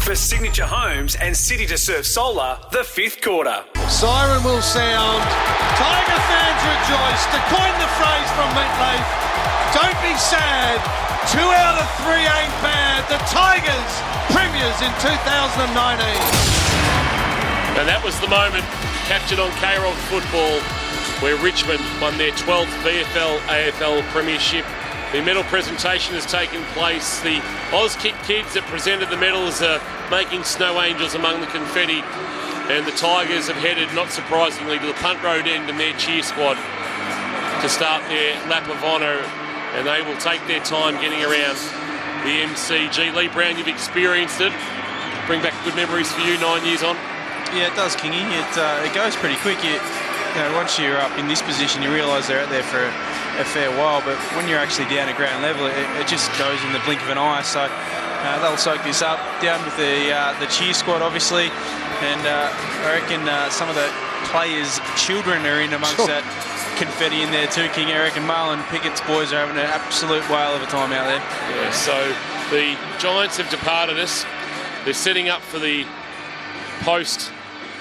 for Signature Homes and City to Surf Solar, the fifth quarter. Siren will sound. Tiger fans rejoice. To coin the phrase from Meatloaf, don't be sad. 2 out of 3 ain't bad. The Tigers, premiers in 2019. And that was the moment captured on K-Rock Football where Richmond won their 12th VFL AFL Premiership. The medal presentation has taken place. The Auskick kids that presented the medals are making snow angels among the confetti. And the Tigers have headed, not surprisingly, to the punt road end in their cheer squad to start their lap of honour. And they will take their time getting around the MCG. Lee Brown, you've experienced it. Bring back good memories for you 9 years on. Yeah, it does, Kingy. It goes pretty quick. Once you're up in this position, you realise they're out there for a fair while, but when you're actually down at ground level, it just goes in the blink of an eye. So they'll soak this up, down with the cheer squad, obviously, and I reckon some of the players' children are in amongst that confetti in there too, King. Eric and Marlon Pickett's boys are having an absolute whale of a time out there. Yeah, so the Giants have departed us. They're setting up for the post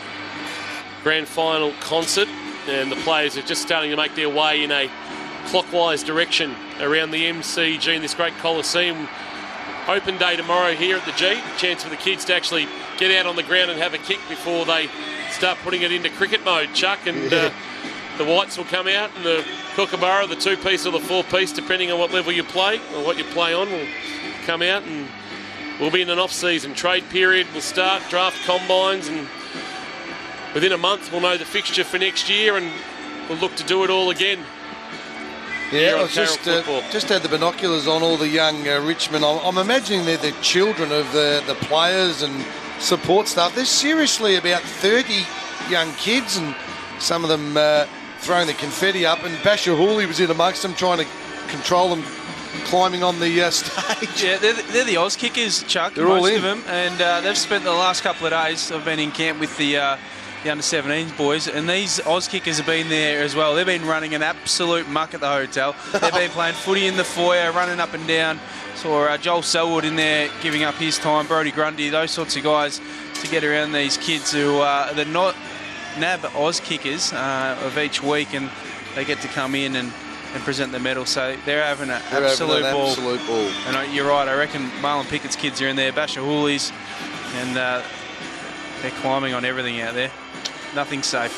grand final concert, and the players are just starting to make their way in a clockwise direction around the MCG in this great Coliseum. Open day tomorrow here at the G. Chance for the kids to actually get out on the ground and have a kick before they start putting it into cricket mode, Chuck. And the whites will come out, and the kookaburra, the 2-piece or the 4-piece, depending on what level you play or what you play on, will come out, and we'll be in an off-season. Trade period will start, draft combines, and within a month we'll know the fixture for next year, and we'll look to do it all again. Yeah, I was just had the binoculars on all the young Richmond. I'm imagining they're the children of the players and support staff. There's seriously about 30 young kids, and some of them throwing the confetti up, and Basher Hooley was in amongst them trying to control them climbing on the stage. Yeah, they're the Oz kickers, Chuck. They're most all in. of them, and they've spent the last couple of days. I've been in camp with the under-17s boys, and these Oz kickers have been there as well. They've been running an absolute muck at the hotel. They've been playing footy in the foyer, running up and down. Saw Joel Selwood in there giving up his time, Brodie Grundy, those sorts of guys to get around these kids who are the not NAB Oz kickers of each week, and they get to come in and present the medal. So they're having an absolute ball. And you're right, I reckon Marlon Pickett's kids are in there, Basher Hooley's, and they're climbing on everything out there. Nothing's safe.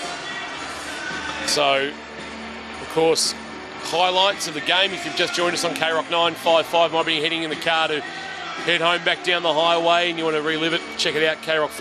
So, of course, highlights of the game. If you've just joined us on K-Rock 955, might be heading in the car to head home back down the highway and you want to relive it, check it out,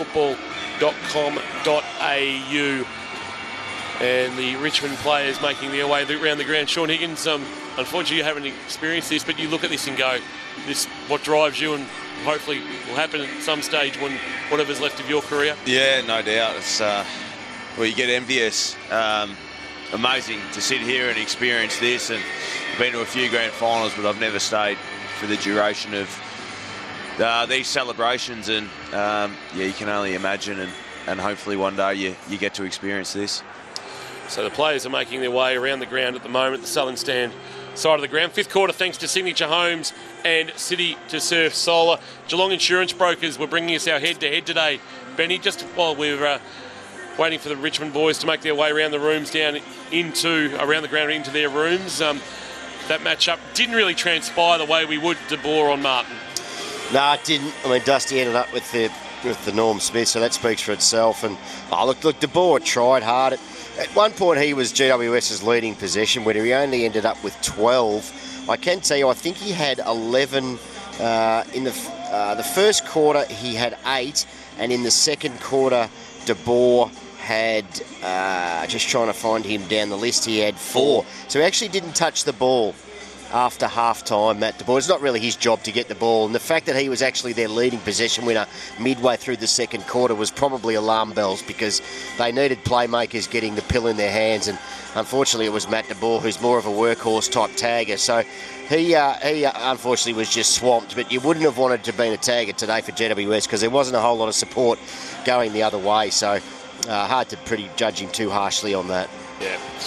krockfootball.com.au. And the Richmond players making their way around the ground. Sean Higgins, unfortunately you haven't experienced this, but you look at this and go, this what drives you, and hopefully will happen at some stage when whatever's left of your career. Yeah, no doubt. It's you get envious. Amazing to sit here and experience this, and I've been to a few grand finals, but I've never stayed for the duration of these celebrations, and you can only imagine, and hopefully one day you get to experience this. So the players are making their way around the ground at the moment, the Southern Stand side of the ground. Fifth quarter, thanks to Signature Homes and City to Surf Solar. Geelong Insurance Brokers were bringing us our head-to-head today. Benny, just while we're waiting for the Richmond boys to make their way around the rooms around the ground into their rooms, that match-up didn't really transpire the way we would De Boer on Martin. No, it didn't. I mean, Dusty ended up with the Norm Smith, so that speaks for itself. And look, De Boer tried hard. At one point, he was GWS's leading possession winner. He only ended up with 12. I can tell you, I think he had 11 in the first quarter. He had 8, and in the second quarter, De Boer had, just trying to find him down the list, he had 4. So he actually didn't touch the ball after half-time, Matt De Boer. It's not really his job to get the ball, and the fact that he was actually their leading possession winner midway through the second quarter was probably alarm bells, because they needed playmakers getting the pill in their hands, and unfortunately it was Matt De Boer, who's more of a workhorse type tagger, so he unfortunately was just swamped. But you wouldn't have wanted to be a tagger today for GWS, because there wasn't a whole lot of support going the other way, so hard to judge him too harshly on that. Yeah.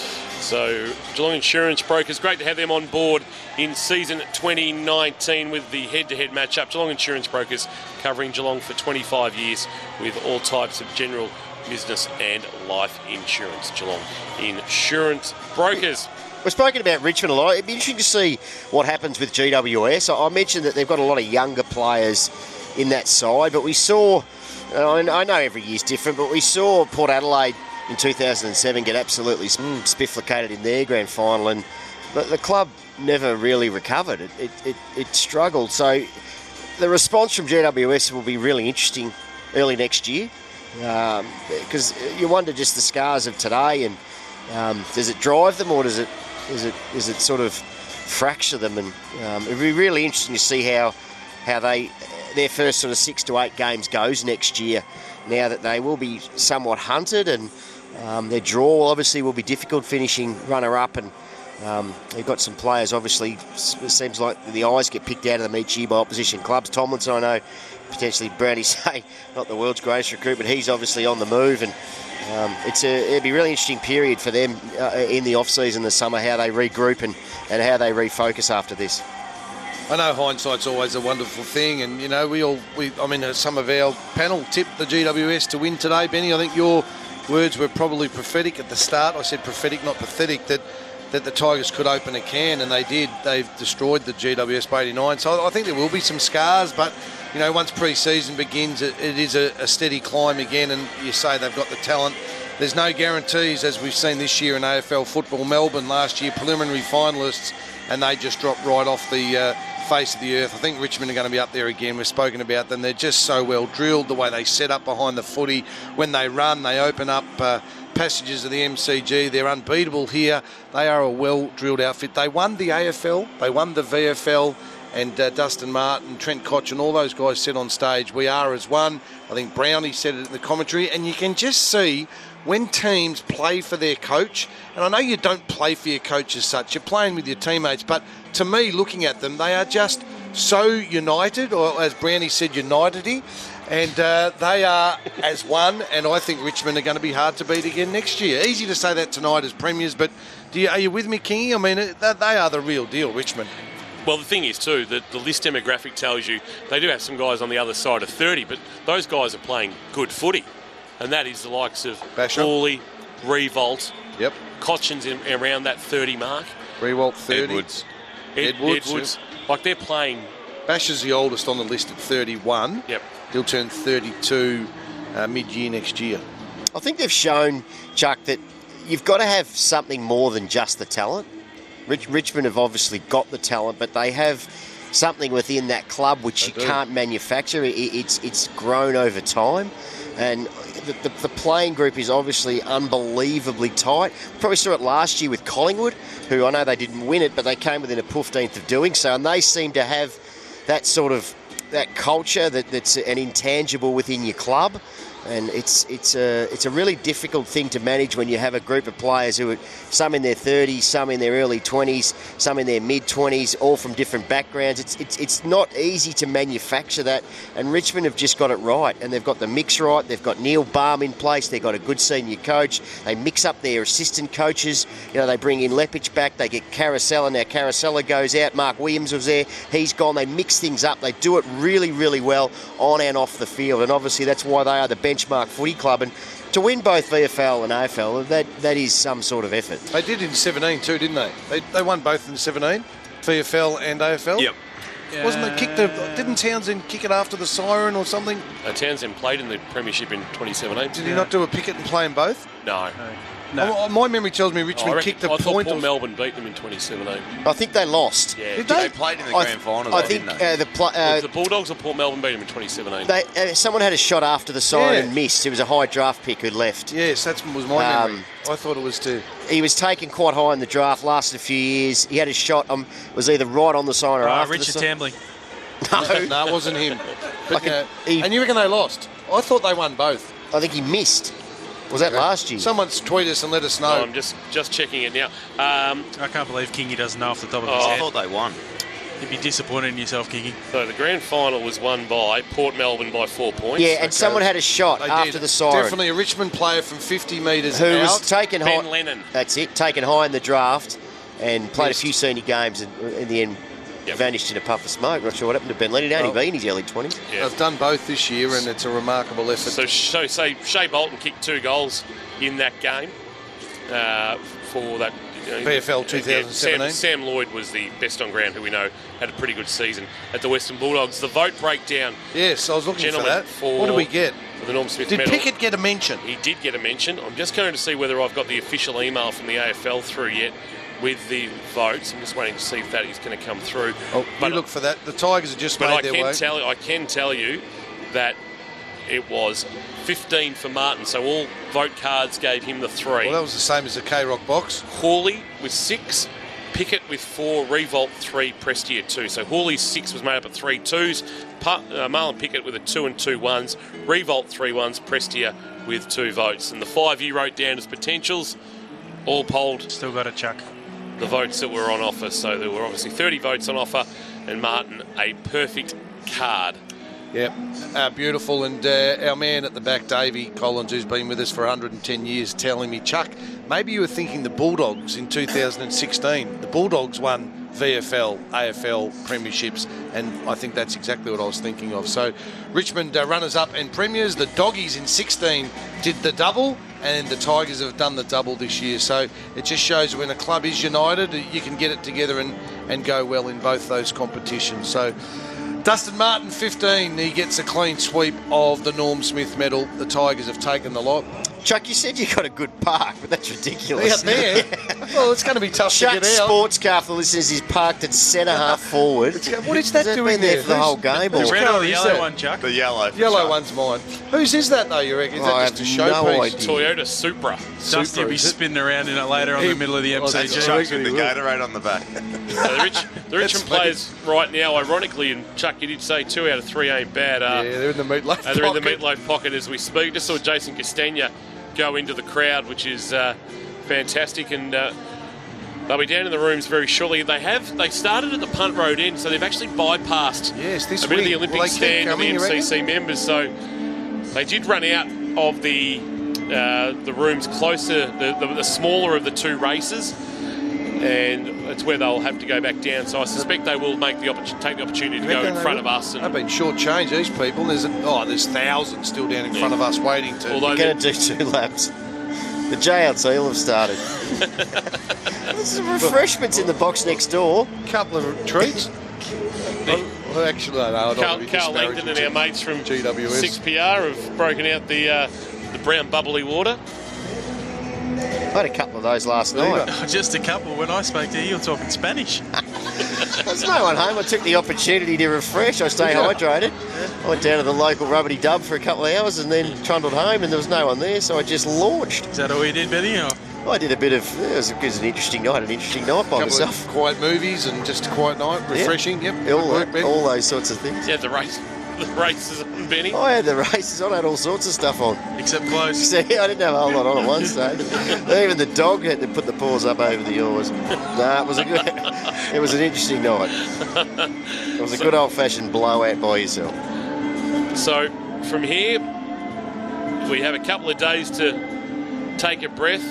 So Geelong Insurance Brokers, great to have them on board in season 2019 with the head-to-head matchup. Geelong Insurance Brokers covering Geelong for 25 years with all types of general business and life insurance. Geelong Insurance Brokers. We've spoken about Richmond a lot. It'd be interesting to see what happens with GWS. I mentioned that they've got a lot of younger players in that side, but we saw, I know every year's different, but we saw Port Adelaide in 2007 get absolutely spifflicated in their grand final, and the club never really recovered. It struggled. So the response from GWS will be really interesting early next year, because you wonder just the scars of today, and does it drive them, or does it sort of fracture them? And it'd be really interesting to see how their first sort of 6 to 8 games goes next year, now that they will be somewhat hunted, and their draw obviously will be difficult, finishing runner-up, and they've got some players, obviously. It seems like the eyes get picked out of them each year by opposition clubs. Tomlinson, I know, potentially Brownie say, not the world's greatest recruit, but he's obviously on the move, and it'd be a really interesting period for them in the off-season this summer, how they regroup and how they refocus after this. I know hindsight's always a wonderful thing, and you know some of our panel tipped the GWS to win today. Benny, I think your words were probably prophetic at the start. I said prophetic, not pathetic, that the Tigers could open a can, and they did. They've destroyed the GWS by 89. So I think there will be some scars, but you know, once pre-season begins, it is a steady climb again, and you say they've got the talent. There's no guarantees, as we've seen this year in AFL football. Melbourne last year, preliminary finalists, and they just dropped right off the face of the earth. I think Richmond are going to be up there again. We've spoken about them. They're just so well drilled, the way they set up behind the footy. When they run, they open up passages of the MCG. They're unbeatable here. They are a well-drilled outfit. They won the AFL. They won the VFL. And Dustin Martin, Trent Koch, and all those guys said on stage, we are as one. I think Brownie said it in the commentary. And you can just see when teams play for their coach, and I know you don't play for your coach as such, you're playing with your teammates, but to me, looking at them, they are just so united, or as Brownie said, unitedy, and they are as one, and I think Richmond are going to be hard to beat again next year. Easy to say that tonight as premiers, but are you with me, Kingy? I mean, they are the real deal, Richmond. Well, the thing is, too, that the list demographic tells you they do have some guys on the other side of 30, but those guys are playing good footy. And that is the likes of Hawley, Revolt, Cochin's around that 30 mark. Revolt 30. Edwards. Like, they're playing. Bash is the oldest on the list at 31. Yep. He'll turn 32 mid-year next year. I think they've shown, Chuck, that you've got to have something more than just the talent. Richmond have obviously got the talent, but they have something within that club which you can't manufacture. It's grown over time, and the playing group is obviously unbelievably tight. Probably saw it last year with Collingwood, who I know they didn't win it, but they came within a 15th of doing so, and they seem to have that sort of that culture that's an intangible within your club. And it's a really difficult thing to manage when you have a group of players who are some in their 30s, some in their early 20s, some in their mid-20s, all from different backgrounds. It's not easy to manufacture that, and Richmond have just got it right, and they've got the mix right. They've got Neil Baum in place. They've got a good senior coach. They mix up their assistant coaches. You know, they bring in Lepich back. They get Caracella. Now Caracella goes out. Mark Williams was there. He's gone. They mix things up. They do it really, really well on and off the field, and obviously that's why they are the benchmark footy club, and to win both VFL and AFL, that is some sort of effort. They did in 17 too, didn't they? They won both in 17, VFL and AFL. Yep. Wasn't it kicked? Didn't Townsend kick it after the siren or something? Townsend played in the premiership in 2017. Did he not do a picket and play in both? No. My memory tells me Richmond kicked the point. I thought Melbourne beat them in 2017. I think they lost. Yeah. Did They played in the grand final, think didn't they? the Bulldogs or Port Melbourne beat them in 2017? Someone had a shot after the siren and missed. It was a high draft pick who left. Yes, that was my memory. I thought it was too. He was taken quite high in the draft, lasted a few years. He had a shot, was either right on the siren or after Richard the siren. Tambling. No, it wasn't him. But, and you reckon they lost? I thought they won both. I think he missed. Was that last year? Someone's tweet us and let us know. I'm just checking it now. I can't believe Kingy doesn't know off the top of his I head. thought they won. You'd be disappointed in yourself, Kiki. So the grand final was won by Port Melbourne by 4 points. Yeah, and someone had a shot They after did. the siren. Definitely a Richmond player from 50 metres Who out. was taken high. Ben Lennon. That's it, taken high in the draft and played Yes. a few senior games and in the end Yep. vanished in a puff of smoke. Not sure what happened to Ben Lennon. He'd only Well, been in his early 20s. Yeah. They've done both this year, and it's a remarkable effort. So say Shea Bolton kicked 2 goals in that game for that. VFL 2017. Sam Lloyd was the best on ground, who we know had a pretty good season at the Western Bulldogs. The vote breakdown, Yes, I was looking for gentlemen, that. What did we get? for the Norm Smith Did medal. Pickett get a mention? He did get a mention. I'm just going to see whether I've got the official email from the AFL through yet with the votes. I'm just waiting to see if that is going to come through. Oh, But- you look for that. The Tigers have just But made I their way. can tell you that it was 15 for Martin, so all vote cards gave him the 3. Well, that was the same as the K-Rock box. Hawley with 6, Pickett with 4, Revolt 3, Prestia 2. So Hawley's 6 was made up of 3 2s, Marlon Pickett with a 2 and 2 1s, Revolt 3 1s, Prestia with 2 votes. And the 5 you wrote down as potentials, all polled Still got a chuck. the votes that were on offer. So there were obviously 30 votes on offer, and Martin a perfect card. Yep, beautiful. And our man at the back, Davey Collins, who's been with us for 110 years, telling me, Chuck, maybe you were thinking the Bulldogs in 2016. The Bulldogs won VFL, AFL premierships, and I think that's exactly what I was thinking of. So Richmond runners-up and premiers. The Doggies in 16 did the double, and the Tigers have done the double this year. So it just shows when a club is united, you can get it together and go well in both those competitions. So Dustin Martin, 15, he gets a clean sweep of the Norm Smith medal. The Tigers have taken the lot. Chuck, you said you got a good park, but that's ridiculous. Out there, well, it's going to be tough to Chuck's get out. sports car for listeners is parked at centre half forward. What is that Has doing been there there? for the whole game? whose Or? Red car or the is yellow that? one, Chuck? The yellow. Yellow one's mine. Whose is that, though, you reckon? Is I that just a have no showpiece? idea. Toyota Supra. Dusty will be is it? spinning around in it later on He- the middle of the well, that's MCG. right. Chuck's with the Gatorade on the back. So the Richmond players right now, ironically, and Chuck, you did say 2 out of 3 ain't bad. Yeah, they're in the meatloaf They're in the pocket. meatloaf pocket as we speak. Just saw Jason Castagna go into the crowd, which is fantastic, and they'll be down in the rooms very shortly. They started at the punt road end, so they've actually bypassed Yes, this a bit of the week. Olympic Will they keep stand and the coming, you reckon? MCC members. So they did run out of the rooms closer, the smaller of the 2 races, and it's where they'll have to go back down. So I suspect they will take the opportunity to go in front of us. They've And been shortchanged, these people. There's thousands still down in front of us waiting to... although Going to do 2 laps. The JLT will have started. There's some refreshments in the box next door. couple of treats. Well, actually, no, I don't want to be Carl Langdon and our disparaging mates from GWS. 6PR have broken out the brown bubbly water. I had a couple of those last night. Just a couple. When I spoke to you, you were talking Spanish. There's no one home. I took the opportunity to refresh. I stay hydrated. I went down to the local rubbity dub for a couple of hours and then trundled home, and there was no one there, so I just launched. Is that all you did, Benny? Or? I did a bit of. It was an interesting night. An interesting night by couple myself. of quiet movies and just a quiet night, refreshing. Yep, good work, Ben. All those sorts of things. Yeah, the races on, Benny. I had the races on. I had all sorts of stuff on. Except clothes. So, yeah, I didn't have a whole lot on at one stage. Even the dog had to put the paws up over the oars. It was a good. It was an interesting night. It was a good old-fashioned blowout by yourself. So from here, we have a couple of days to take a breath.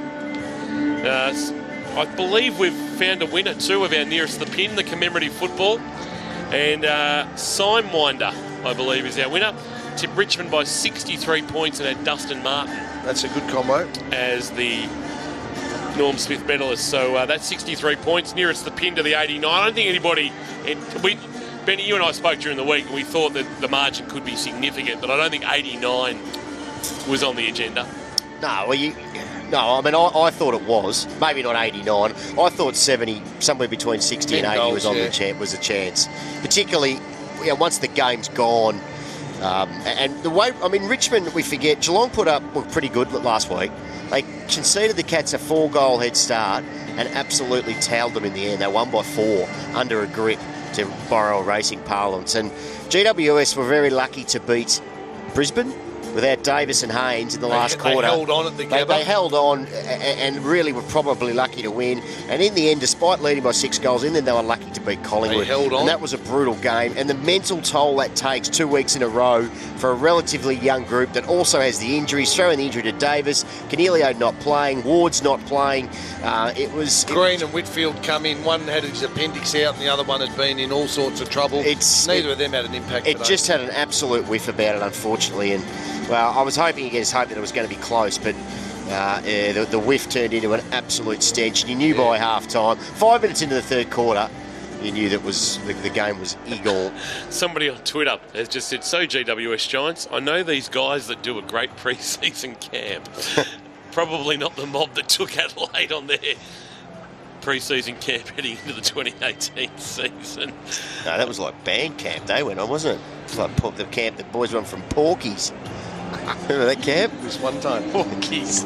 I believe we've found a winner too of our nearest the pin, the commemorative football. And Sidewinder, I believe, is our winner. Tipped Richmond by 63 points and had Dustin Martin That's a good combo. as the Norm Smith medalist. So that's 63 points, nearest the pin to the 89. I don't think anybody... Benny, you and I spoke during the week, and we thought that the margin could be significant, but I don't think 89 was on the agenda. No, I mean, I thought it was. Maybe not 89. I thought 70, somewhere between 60 and 10 80 goals, was on was a chance. Particularly, once the game's gone. And the way, I mean, Richmond, we forget, Geelong were pretty good last week. They conceded the Cats a 4-goal head start and absolutely towed them in the end. They won by 4 under a grip, to borrow a racing parlance. And GWS were very lucky to beat Brisbane without Davis and Haynes in the last quarter. They held on at the Gabba. They held on and really were probably lucky to win. And in the end, despite leading by 6 goals, in the end they were lucky to beat Collingwood. They held on. And that was a brutal game. And the mental toll that takes 2 weeks in a row for a relatively young group that also has the injuries, throwing the injury to Davis, Canelio not playing, Ward's not playing. Green and Whitfield come in. One had his appendix out and the other one had been in all sorts of trouble. Neither of them had an impact It today. just had an absolute whiff about it, unfortunately. And, well, I was hoping against hope that it was going to be close, but the whiff turned into an absolute stench. And you knew by half-time, 5 minutes into the third quarter, you knew that the game was eagle. Somebody on Twitter has just said, so GWS Giants, I know these guys that do a great pre-season camp. Probably not the mob that took Adelaide on their pre-season camp heading into the 2018 season. No, that was like band camp they went on, wasn't it? It was like the camp that boys went from Porky's. Remember that camp? This one time. Porkies.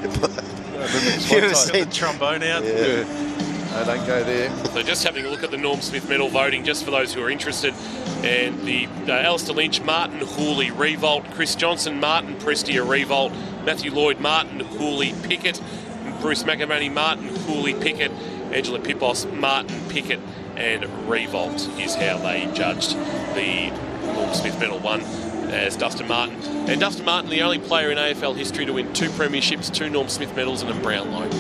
You ever seen The trombone out. Yeah. No, don't go there. So just having a look at the Norm Smith medal voting, just for those who are interested. And the Alistair Lynch, Martin Hooley, Revolt, Chris Johnson, Martin Prestia, Revolt, Matthew Lloyd, Martin Hooley, Pickett, Bruce McAvaney, Martin Hooley, Pickett, Angela Pipos, Martin Pickett, and Revolt is how they judged the Norm Smith medal one as Dustin Martin. And Dustin Martin, the only player in AFL history to win 2 premierships, 2 Norm Smith medals and a Brownlow.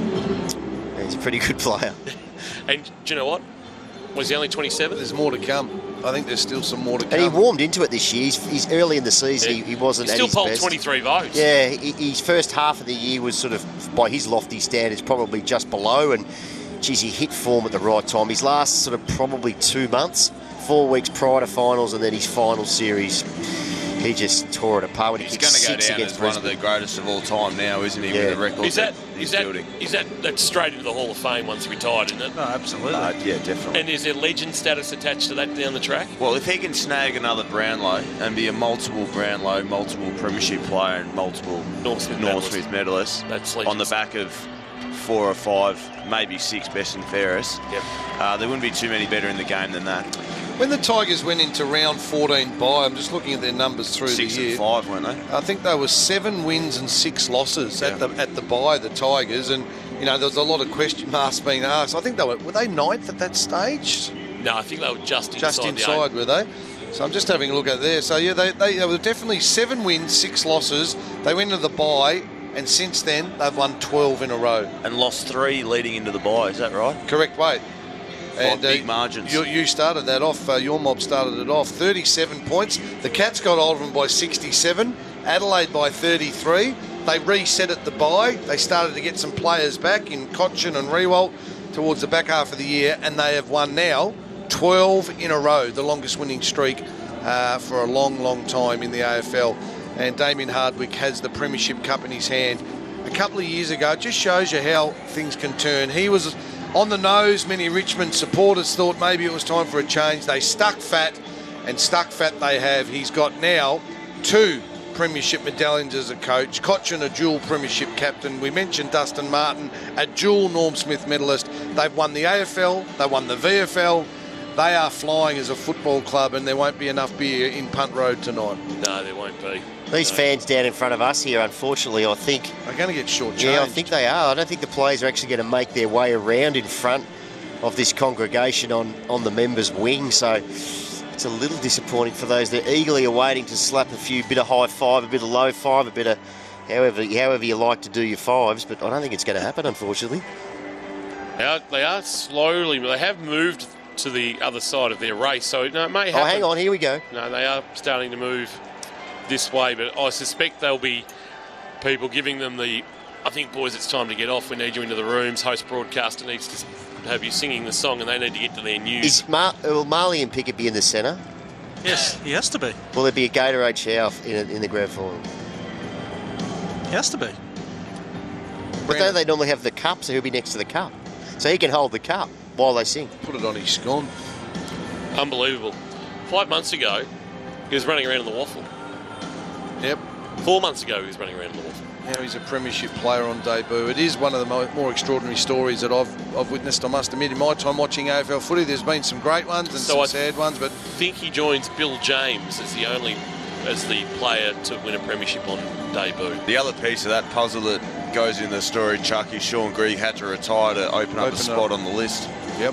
He's a pretty good player. And do you know what? Was he only 27? There's more to come. I think there's still some more to come. And he warmed into it this year. He's early in the season. Yeah. He wasn't He at still his polled best. 23 votes. Yeah, his first half of the year was sort of, by his lofty standards, probably just below. And, geez, he hit form at the right time. His last sort of probably 2 months, 4 weeks prior to finals, and then his final series, he just tore it apart when he He's kicked going to go 6 down against as one of Brisbane. the greatest of all time now, isn't he, Yeah. with the record Is that he's building? that's straight into the Hall of Fame once retired, isn't it? No, absolutely. Yeah, definitely. And is there legend status attached to that down the track? Well, if he can snag another Brownlow and be a multiple Brownlow, multiple premiership player and multiple Norm Smith medalist That's on the legends. back of 4 or 5, maybe 6 best and fairest, Yep. there wouldn't be too many better in the game than that. When the Tigers went into round 14 bye, I'm just looking at their numbers through 6 the year. and 5, weren't they? I think they were 7 wins and 6 losses at the bye, the Tigers, and you know there was a lot of question marks being asked. I think they were they ninth at that stage? No, I think they were just inside. Just the inside, eight. were they? So I'm just having a look at there. So yeah, they were definitely 7 wins, 6 losses. They went into the bye, and since then they've won 12 in a row. And lost 3 leading into the bye, is that right? Correct weight. By big margins. You started that off. Your mob started it off. 37 points. The Cats got Oldham by 67. Adelaide by 33. They reset at the bye. They started to get some players back in Cochin and Rewalt towards the back half of the year, and they have won now 12 in a row, the longest winning streak for a long, long time in the AFL. And Damien Hardwick has the Premiership Cup in his hand. A couple of years ago, it just shows you how things can turn. He was on the nose. Many Richmond supporters thought maybe it was time for a change. They stuck fat, and stuck fat they have. He's got now 2 premiership medallions as a coach. Cochin, a dual premiership captain. We mentioned Dustin Martin, a dual Norm Smith medalist. They've won the AFL, they won the VFL. They are flying as a football club, and there won't be enough beer in Punt Road tonight. No, there won't be. These fans down in front of us here, unfortunately, I think... They're going to get shortchanged. Yeah, I think they are. I don't think the players are actually going to make their way around in front of this congregation on the members' wing, so it's a little disappointing for those that are eagerly awaiting to slap a bit of high five, a bit of low five, a bit of however you like to do your fives, but I don't think it's going to happen, unfortunately. They are slowly, but they have moved to the other side of their race, so no, it may happen. Oh, hang on, here we go. No, they are starting to move this way, but I suspect there'll be people giving them I think, boys, it's time to get off. We need you into the rooms. Host broadcaster needs to have you singing the song, and they need to get to their news. Will Marley and Pickett be in the centre? Yes, he has to be. Will there be a Gatorade shower in the grand final? He has to be. But don't they normally have the cup, so he'll be next to the cup. So he can hold the cup while they sing. Put it on his scone. Unbelievable. 5 months ago, he was running around in the waffle. Yep. 4 months ago, he was running around in the waffle. Now he's a premiership player on debut. It is one of the more extraordinary stories that I've witnessed, I must admit, in my time watching AFL footy. There's been some great ones and some sad ones, but I think he joins Bill James as the only as the player to win a premiership on debut. The other piece of that puzzle that goes in the story, Chuck, is Sean Grigg had to retire to open up a spot on the list. Yep.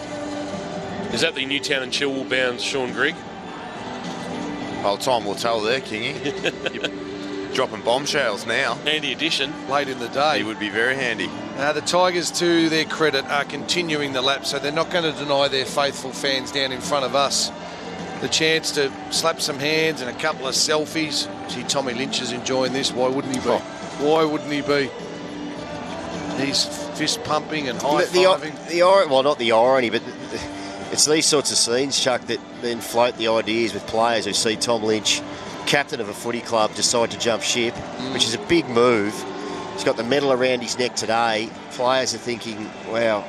Is that the Newtown and Chilwell bound Sean Grigg? Well, time will tell there, Kingy. You're dropping bombshells now. Handy addition. Late in the day. He would be very handy. The Tigers, to their credit, are continuing the lap, so they're not going to deny their faithful fans down in front of us the chance to slap some hands and a couple of selfies. Gee, Tommy Lynch is enjoying this. Why wouldn't he be? Why wouldn't he be? He's fist pumping and high-fiving. Well, not the irony, but it's these sorts of scenes, Chuck, that then float the ideas with players who see Tom Lynch, captain of a footy club, decide to jump ship, which is a big move. He's got the medal around his neck today. Players are thinking, wow,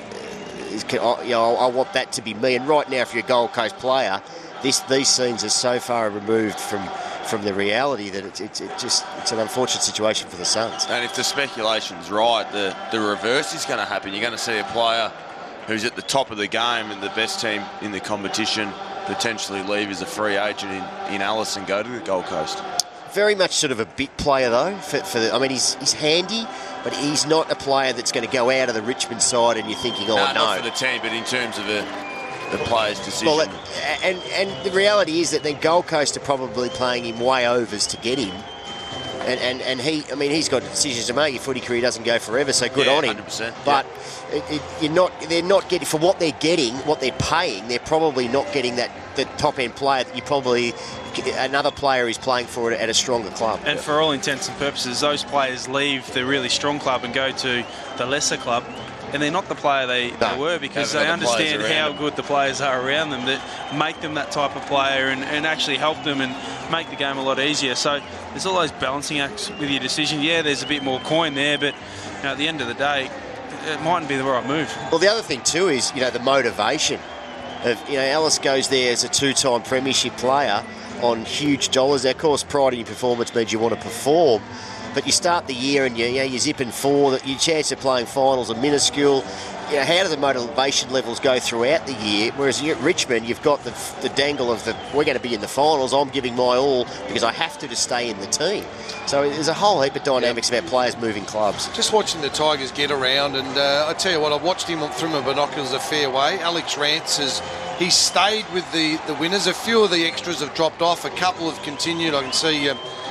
I want that to be me. And right now, if you're a Gold Coast player, these scenes are so far removed from the reality that it's an unfortunate situation for the Suns. And if the speculation's right, the reverse is going to happen. You're going to see a player who's at the top of the game and the best team in the competition potentially leave as a free agent in Alice and go to the Gold Coast. Very much sort of a bit player though. He's handy, but he's not a player that's going to go out of the Richmond side and you're thinking, no. Not for the team, but in terms of the player's decision. Well, and the reality is that then Gold Coast are probably playing him way overs to get him. And he's got decisions to make. Your footy career doesn't go forever, so good on him. 100%, but they're not getting, for what they're getting, what they're paying, they're probably not getting the top end player that you probably another player is playing for at a stronger club. And for all intents and purposes, those players leave the really strong club and go to the lesser club, and they're not the player they were, because they understand how good the players are around them that make them that type of player and actually help them and make the game a lot easier. So there's all those balancing acts with your decision. Yeah, there's a bit more coin there, but at the end of the day, it mightn't be the right move. Well, the other thing too is, the motivation of, Ellis goes there as a two-time premiership player on huge dollars. Now, of course, pride in your performance means you want to perform, but you start the year and you're zipping four, your chance of playing finals are minuscule. How do the motivation levels go throughout the year? Whereas at Richmond, you've got the dangle of we're going to be in the finals, I'm giving my all because I have to stay in the team. So there's a whole heap of dynamics about players moving clubs. Just watching the Tigers get around, and I tell you what, I've watched him through my binoculars a fair way. Alex Rance he's stayed with the winners. A few of the extras have dropped off. A couple have continued. I can see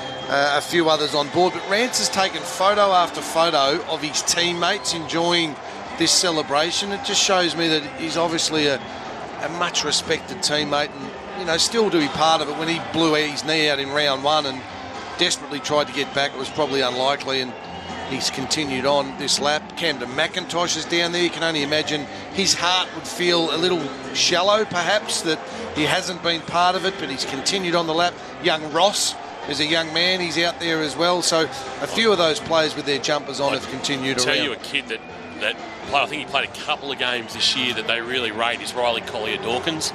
a few others on board. But Rance has taken photo after photo of his teammates enjoying this celebration. It just shows me that he's obviously a much respected teammate, and still to be part of it. When he blew his knee out in round one and desperately tried to get back, it was probably unlikely, and he's continued on this lap. Camden McIntosh is down there. You can only imagine his heart would feel a little shallow perhaps that he hasn't been part of it, but he's continued on the lap. Young Ross is a young man, he's out there as well. So a few of those players with their jumpers on have continued around. I'll tell you a kid that I think he played a couple of games this year that they really rate is Riley Collier-Dawkins,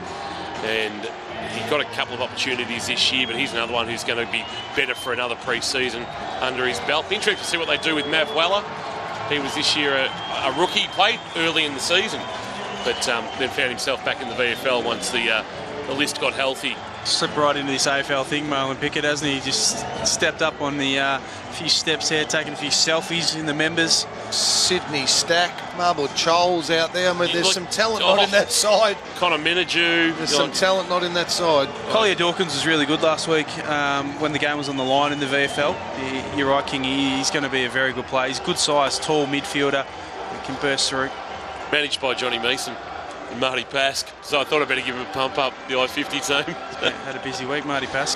and he got a couple of opportunities this year, but he's another one who's going to be better for another pre-season under his belt. Be interested to see what they do with Mav Weller. He was this year a rookie, played early in the season, but then found himself back in the VFL once the list got healthy. Slipped right into this AFL thing, Marlon Pickett, hasn't he? Just stepped up on the few steps here, taking a few selfies in the members. Sydney Stack, Marble Choles out there. There's some talent not in that side. Connor Miniju. There's some talent not in that side. Collier-Dawkins was really good last week when the game was on the line in the VFL. You're right, King. He's going to be a very good player. He's good size, tall midfielder. He can burst through. Managed by Johnny Mason and Marty Pask. So I thought I'd better give him a pump up, the I-50 team. Had a busy week, Marty Pask.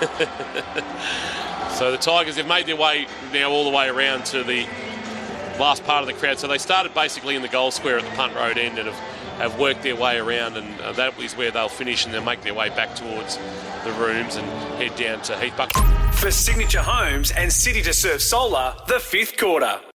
So the Tigers have made their way now all the way around to the last part of the crowd. So they started basically in the goal square at the Punt Road end and have worked their way around, and that is where they'll finish, and they'll make their way back towards the rooms and head down to Heath Buck. For Signature Homes and City to Surf Solar, the fifth quarter.